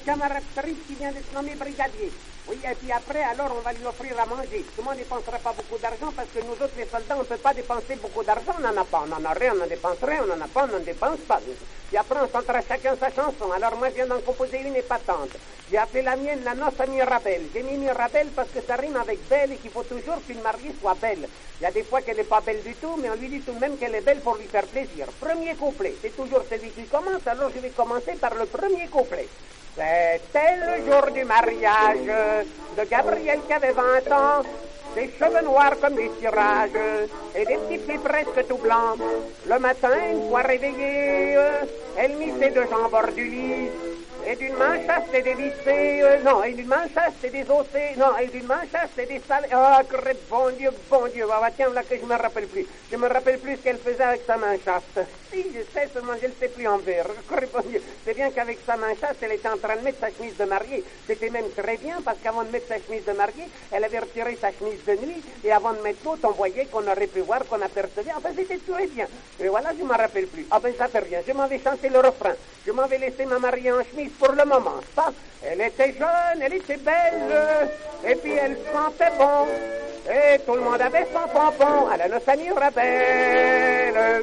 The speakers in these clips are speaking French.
camarade Trippe qui vient d'être nommé brigadier. Oui, et puis après, alors, on va lui offrir à manger. Tout le monde ne dépensera pas beaucoup d'argent parce que nous autres, les soldats, on ne peut pas dépenser beaucoup d'argent. On n'en a pas. On n'en a rien, on en dépense rien. On n'en a pas, on n'en dépense pas. Puis après, on chantera chacun sa chanson. Alors, moi, je viens d'en composer une épatante. J'ai appelé la mienne la noce à Mirabelle. J'ai mis Mirabelle parce que ça rime avec belle et qu'il faut toujours qu'une mariée soit belle. Il y a des fois qu'elle n'est pas belle du tout, mais on lui dit tout de même qu'elle est belle pour lui faire plaisir. Premier couplet. C'est toujours celui qui commence, alors je vais commencer par le premier couplet. C'était le jour du mariage de Gabriel qui avait 20 ans, des cheveux noirs comme du cirage et des petits pieds presque tout blancs. Le matin, une fois réveillée, elle mit ses deux jambes hors du lit et d'une main chaste et dévissée, non, et d'une main chaste et désossée, non, et d'une main chaste et dessalée. Ah, bon Dieu, ah, tiens, là que je me rappelle plus. Je me rappelle plus ce qu'elle faisait avec sa main chaste. Si, je sais, seulement je ne sais plus en vers. Bon Dieu, c'est bien qu'avec sa main chaste, elle était en train de mettre sa chemise de mariée. C'était même très bien, parce qu'avant de mettre sa chemise de mariée, elle avait retiré sa chemise de nuit, et avant de mettre l'autre, on voyait qu'on aurait pu voir, qu'on apercevait. Enfin, c'était très bien. Et voilà, je ne me rappelle plus. Ah ben, ça fait rien. Je m'en vais chanter le refrain. Je m'en vais laisser ma mariée en chemise pour le moment, ça. Elle était jeune, elle était belle, et puis elle sentait bon, et tout le monde avait son pompon à la noce à Mirabelle.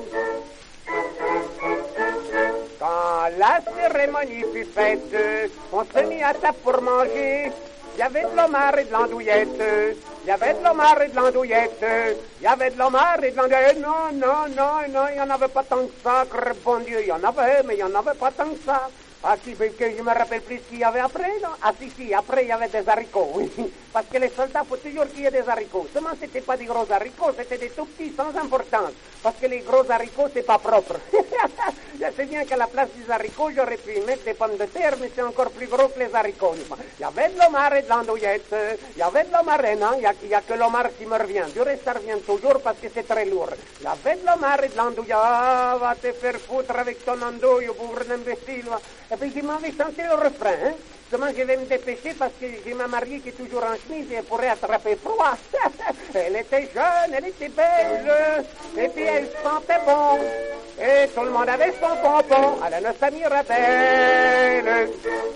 Quand la cérémonie fut faite, on se mit à table pour manger. Il y avait de l'homard et de l'andouillette, il y avait de l'homard et de l'andouillette, il y avait de l'homard et de l'andouillette. Non, il n'y en avait pas tant que ça, bon Dieu, il y en avait, mais il n'y en avait pas tant que ça. Ah si, que je me rappelle plus ce qu'il y avait après, non? Ah si, après il y avait des haricots, oui. Parce que les soldats, faut toujours qu'il y ait des haricots. Seulement, c'était pas des gros haricots, c'était des tout petits, sans importance. Parce que les gros haricots, c'est pas propre. Je sais bien qu'à la place des haricots, j'aurais pu y mettre des pommes de terre, mais c'est encore plus gros que les haricots. Il y avait de l'homard et de l'andouillette, il y avait de l'homard, non, il y a que l'homard qui me revient. Du reste, ça revient toujours parce que c'est très lourd. Il y avait de l'homard et de l'andouillette. Ah, va te faire foutre avec ton andouille, bourre d'imbécile, va. Et puis je m'en vais chanter le refrain, hein. Seulement je vais me dépêcher parce que j'ai ma mariée qui est toujours en chemise et elle pourrait attraper froid. Elle était jeune, elle était belle, et puis elle sentait bon. Et tout le monde avait son pompon à la noce à Mirabelle.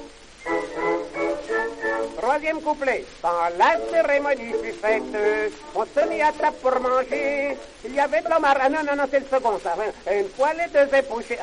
Troisième couplet. Quand la cérémonie fut faite, on se mit à table pour manger. Il y avait de l'homard. Ah non, c'est le second, ça. Une fois les deux épouchés.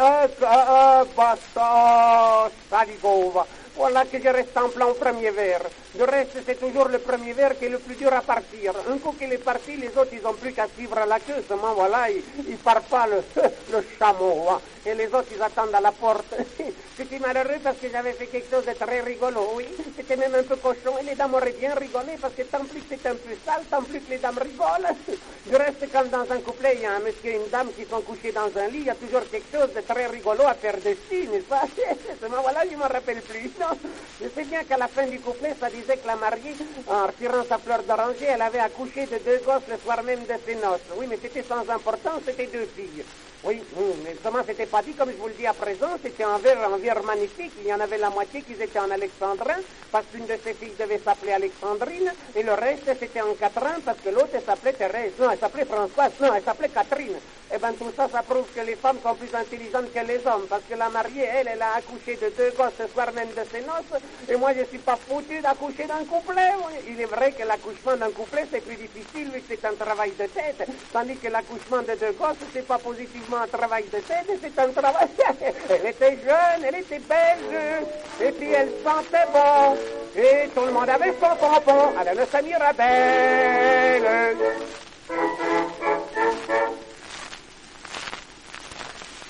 Basta, saligova. Voilà que je reste en plan au premier verre. Le reste, c'est toujours le premier verre qui est le plus dur à partir. Un coup qu'il est parti, les autres, ils n'ont plus qu'à suivre à la queue. Seulement, voilà, ils partent pas le chameau. Hein. Et les autres, ils attendent à la porte. C'était malheureux parce que j'avais fait quelque chose de très rigolo, oui. C'était même un peu cochon. Et les dames auraient bien rigolé parce que tant plus que c'est un peu sale, tant plus que les dames rigolent. Je reste comme dans un couplet, il y a un monsieur et une dame qui sont couchés dans un lit. Il y a toujours quelque chose de très rigolo à faire dessus, n'est-ce pas? Seulement, voilà, je ne me rappelle plus. Non. Je sais bien qu'à la fin du couplet, ça disait que la mariée, en retirant sa fleur d'oranger, elle avait accouché de 2 gosses le soir même de ses noces. Oui, mais c'était sans importance, c'était 2 filles. Oui, mais comment c'était pas dit, comme je vous le dis à présent, c'était un vers magnifique. Il y en avait la moitié qui étaient en alexandrin, parce qu'une de ces filles devait s'appeler Alexandrine, et le reste c'était en quatrain, parce que l'autre elle s'appelait Thérèse. Non, elle s'appelait Françoise, non, elle s'appelait Catherine. Eh ben tout ça, ça prouve que les femmes sont plus intelligentes que les hommes, parce que la mariée, elle a accouché de 2 gosses ce soir même de ses noces, et moi je suis pas foutu d'accoucher d'un couplet. Il est vrai que l'accouchement d'un couplet c'est plus difficile, vu que c'est un travail de tête, tandis que l'accouchement de 2 gosses c'est pas positivement un travail de tête, c'est un travail. Elle était jeune, elle était belle, et puis elle sentait bon, et tout le monde avait son pompon à la noce à Mirabelle.